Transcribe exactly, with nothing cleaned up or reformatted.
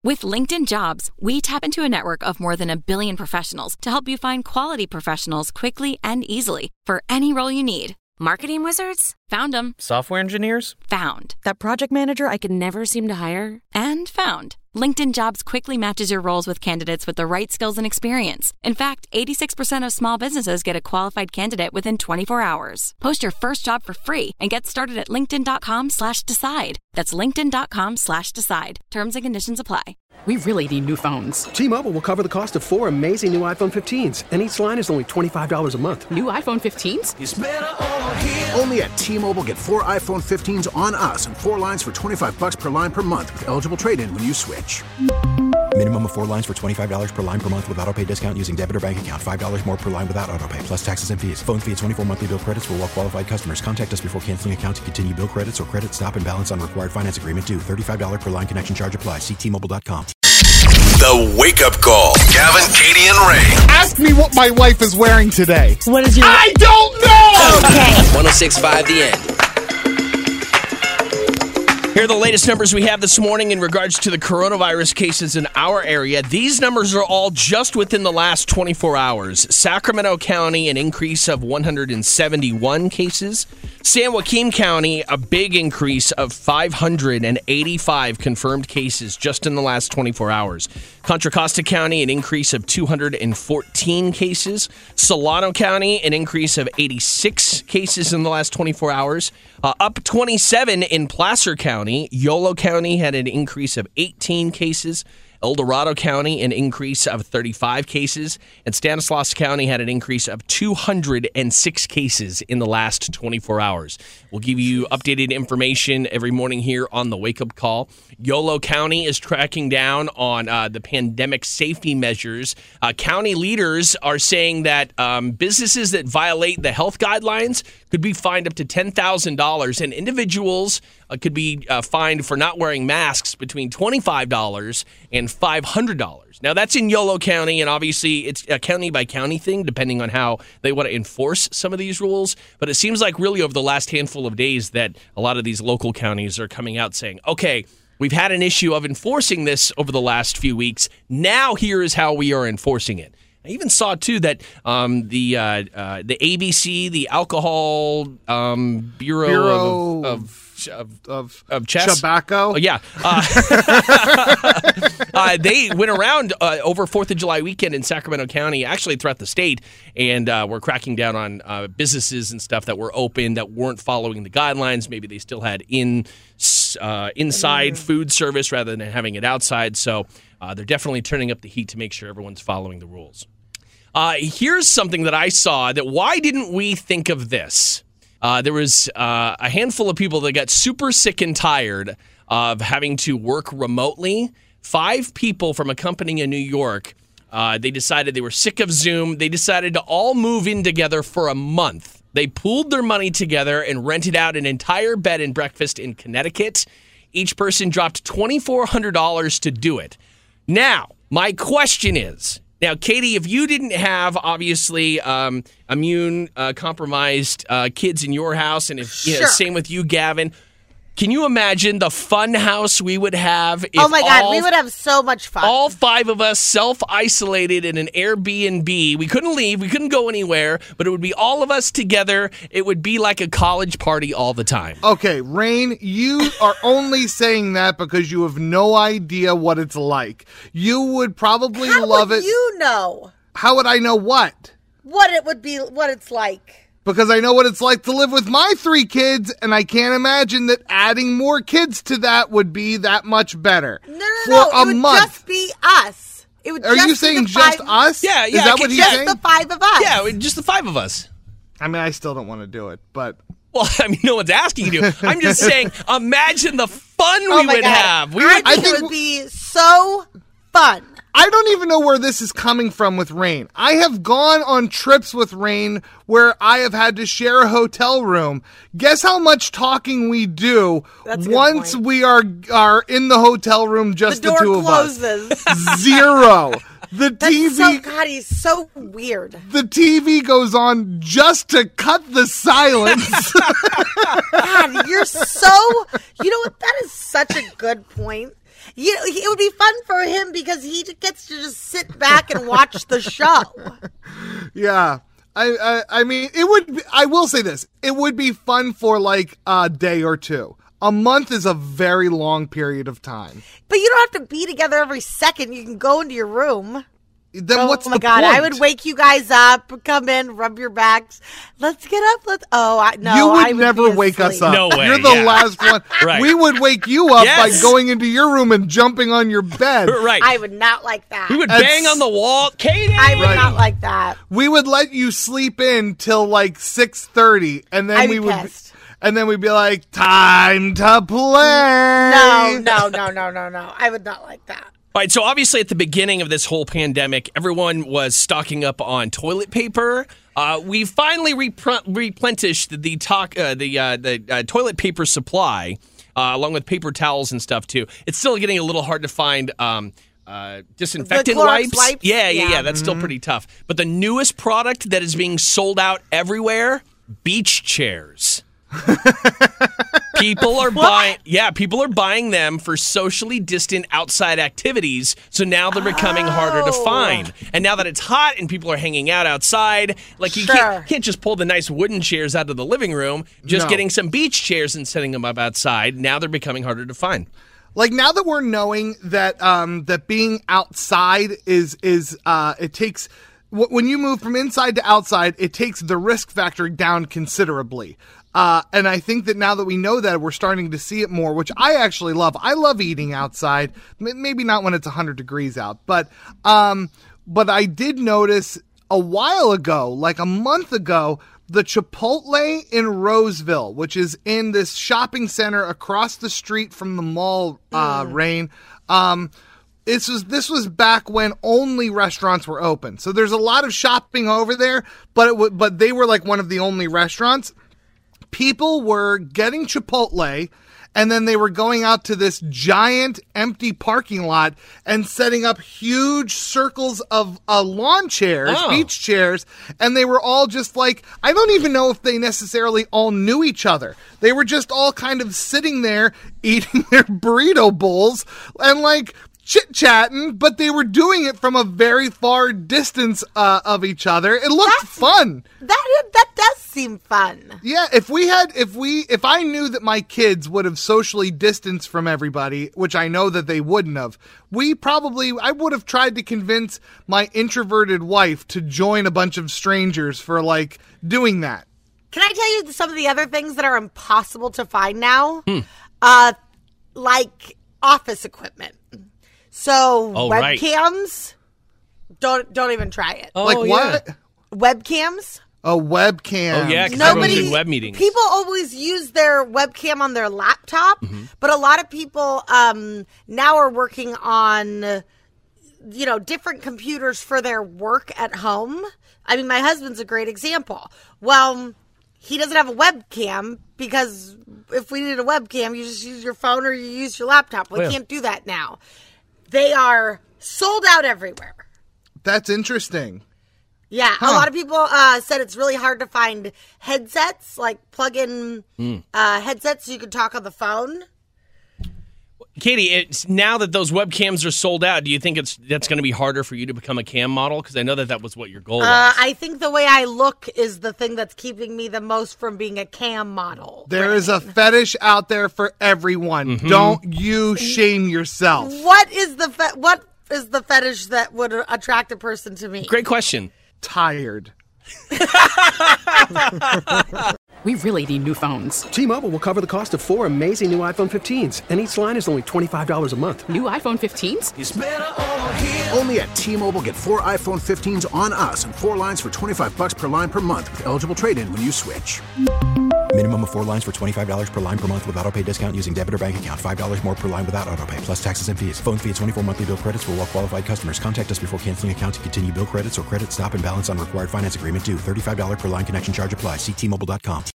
With LinkedIn Jobs, we tap into a network of more than a billion professionals to help you find quality professionals quickly and easily for any role you need. Marketing wizards? Found them. Software engineers? Found. That project manager I could never seem to hire? And found. LinkedIn Jobs quickly matches your roles with candidates with the right skills and experience. In fact, eighty-six percent of small businesses get a qualified candidate within twenty-four hours. Post your first job for free and get started at linkedin.com slash decide. That's linkedin.com slash decide. Terms and conditions apply. We really need new phones. T-Mobile will cover the cost of four amazing new iPhone fifteens, and each line is only twenty-five dollars a month. New iPhone fifteens? It's better over here. Only at T-Mobile, get four iPhone fifteens on us and four lines for twenty-five dollars per line per month with eligible trade-in when you switch. Minimum of four lines for twenty-five dollars per line per month with autopay discount using debit or bank account. five dollars more per line without autopay, plus taxes and fees. Phone fee at twenty-four monthly bill credits for well-qualified customers. Contact us before canceling account to continue bill credits or credit stop and balance on required finance agreement due. thirty-five dollars per line connection charge applies. See T Mobile dot com. The Wake Up Call. Gavin, Katie, and Ray. Ask me what my wife is wearing today. What is your... I don't know! Okay. one oh six point five The End. Here are the latest numbers we have this morning in regards to the coronavirus cases in our area. These numbers are all just within the last twenty-four hours. Sacramento County, an increase of one hundred seventy-one cases. San Joaquin County, a big increase of five hundred eighty-five confirmed cases just in the last twenty-four hours. Contra Costa County, an increase of two hundred fourteen cases. Solano County, an increase of eighty-six cases in the last twenty-four hours. Uh, up twenty-seven in Placer County. Yolo County had an increase of eighteen cases. El Dorado County, an increase of thirty-five cases. And Stanislaus County had an increase of two hundred six cases in the last twenty-four hours. We'll give you updated information every morning here on the Wake Up Call. Yolo County is tracking down on uh, the pandemic safety measures. Uh, county leaders are saying that um, businesses that violate the health guidelines could be fined up to ten thousand dollars, and individuals uh, could be uh, fined for not wearing masks between twenty-five dollars and five hundred dollars. Now, that's in Yolo County, and obviously it's a county-by-county thing, depending on how they want to enforce some of these rules. But it seems like really over the last handful of days that a lot of these local counties are coming out saying, okay, we've had an issue of enforcing this over the last few weeks. Now here is how we are enforcing it. I even saw, too, that um, the uh, uh, the A B C, the Alcohol um, Bureau, Bureau of, of Of, of, of chess. Tobacco? Oh, yeah. Uh, uh, they went around uh, over fourth of July weekend in Sacramento County, actually throughout the state, and uh, were cracking down on uh, businesses and stuff that were open that weren't following the guidelines. Maybe they still had in uh, inside mm. food service rather than having it outside. So uh, they're definitely turning up the heat to make sure everyone's following the rules. Uh, here's something that I saw that why didn't we think of this? Uh, there was uh, a handful of people that got super sick and tired of having to work remotely. Five people from a company in New York, uh, they decided they were sick of Zoom. They decided to all move in together for a month. They pooled their money together and rented out an entire bed and breakfast in Connecticut. Each person dropped twenty-four hundred dollars to do it. Now, my question is... Now, Katie, if you didn't have, obviously, um, immune-compromised uh, uh, kids in your house, and if, you know, sure. same with you, Gavin, can you imagine the fun house we would have if Oh, my God, all, we would have so much fun. all five of us self-isolated in an Airbnb? We couldn't leave. We couldn't go anywhere, but it would be all of us together. It would be like a college party all the time. Okay, Rain, you are only saying that because you have no idea what it's like. You would probably How love would it. you know How would I know what? what it would be, what it's like? Because I know what it's like to live with my three kids, and I can't imagine that adding more kids to that would be that much better. No, no, For no. a It would month. just be us. It would Are just you be saying the just five, us? Yeah, yeah. Is that I what can- he's yeah, saying? the five of us? Yeah, just the five of us. I mean, I still don't want to do it, but... Well, I mean, no one's asking you to. I'm just saying, imagine the fun Oh we my would God. have. We I would, think it would be so fun. I don't even know where this is coming from with Rain. I have gone on trips with Rain where I have had to share a hotel room. Guess how much talking we do That's a good once point. we are are in the hotel room, just The the, door two closes. of us. Zero. The That's T V, so, God, he's so weird. the T V goes on just to cut the silence. God, you're so, you know what, that is such a good point. You know, it would be fun for him because he gets to just sit back and watch the show. Yeah. I, I I mean, it would be, I will say this. It would be fun for like a day or two. A month is a very long period of time. But you don't have to be together every second. You can go into your room. Then oh, what's my the God, point? I would wake you guys up, come in, rub your backs. Let's get up. Let's. Oh, I, no, you would, I would never be wake us asleep. up. No way, You're the yeah. last one. Right. We would wake you up Yes. by going into your room and jumping on your bed. Right. I would not like that. We would That's- bang on the wall. Katie! I would Right. not like that. We would let you sleep in till like six thirty, and then I'd we be would, pissed. and then we'd be like, "Time to play." No, no, no, no, no, no. I would not like that. All right, so obviously at the beginning of this whole pandemic, everyone was stocking up on toilet paper. Uh, we finally repre- replenished the talk, uh, the uh, the uh, toilet paper supply, uh, along with paper towels and stuff too. It's still getting a little hard to find um, uh, disinfectant The Clorox wipes. wipes? Yeah, yeah, yeah. Yeah. That's still pretty tough. But the newest product that is being sold out everywhere: beach chairs. People are buying, yeah, people are buying them for socially distant outside activities. So now they're becoming harder to find. And now that it's hot and people are hanging out outside, like you Sure. can't, can't just pull the nice wooden chairs out of the living room. Just No. getting some beach chairs and setting them up outside. Now they're becoming harder to find. Like now that we're knowing that um, that being outside is is uh, it takes w- when you move from inside to outside, it takes the risk factor down considerably. Uh, and I think that now that we know that, we're starting to see it more, which I actually love. I love eating outside. M- maybe not when it's one hundred degrees out, but um, but I did notice a while ago, like a month ago, the Chipotle in Roseville, which is in this shopping center across the street from the mall, uh, Rain. Um, this was this was back when only restaurants were open. So there's a lot of shopping over there, but it w- but they were like one of the only restaurants. People were getting Chipotle, and then they were going out to this giant empty parking lot and setting up huge circles of uh, lawn chairs, Oh. beach chairs, and they were all just like, I don't even know if they necessarily all knew each other. They were just all kind of sitting there eating their burrito bowls and like chit-chatting, but they were doing it from a very far distance uh, of each other. It looked That's- fun. That that does seem fun. Yeah, if we had, if we, if I knew that my kids would have socially distanced from everybody, which I know that they wouldn't have, we probably, I would have tried to convince my introverted wife to join a bunch of strangers for like doing that. Can I tell you some of the other things that are impossible to find now? Hmm. Uh, like office equipment. So Oh, right. webcams, don't don't even try it. Oh, like yeah. what? Webcams. A webcam. Oh, yeah, 'cause everyone's Nobody. in web meetings. People always use their webcam on their laptop, Mm-hmm. but a lot of people um, now are working on, uh, you know, different computers for their work at home. I mean, my husband's a great example. Well, he doesn't have a webcam because if we needed a webcam, you just use your phone or you use your laptop. We Oh, yeah. can't do that now. They are sold out everywhere. That's interesting. Yeah, Huh. a lot of people uh, said it's really hard to find headsets, like plug-in Mm. uh, headsets so you can talk on the phone. Katie, it's now that those webcams are sold out, do you think it's that's going to be harder for you to become a cam model? Because I know that that was what your goal Uh, was. I think the way I look is the thing that's keeping me the most from being a cam model. There is a fetish out there for everyone. Mm-hmm. Don't you shame yourself. What is the fe- what is the fetish that would attract a person to me? Great question. Tired. We really need new phones. T-Mobile will cover the cost of four amazing new iPhone fifteens, and each line is only twenty-five dollars a month. New iPhone fifteens? Only at T-Mobile, get four iPhone fifteens on us and four lines for twenty-five bucks per line per month with eligible trade-in when you switch. Minimum of four lines for twenty-five dollars per line per month with autopay discount using debit or bank account. five dollars more per line without autopay, plus taxes and fees. Phone fee at twenty-four monthly bill credits for well-qualified customers. Contact us before canceling account to continue bill credits or credit stop and balance on required finance agreement due. thirty-five dollars per line connection charge applies. See T Mobile dot com.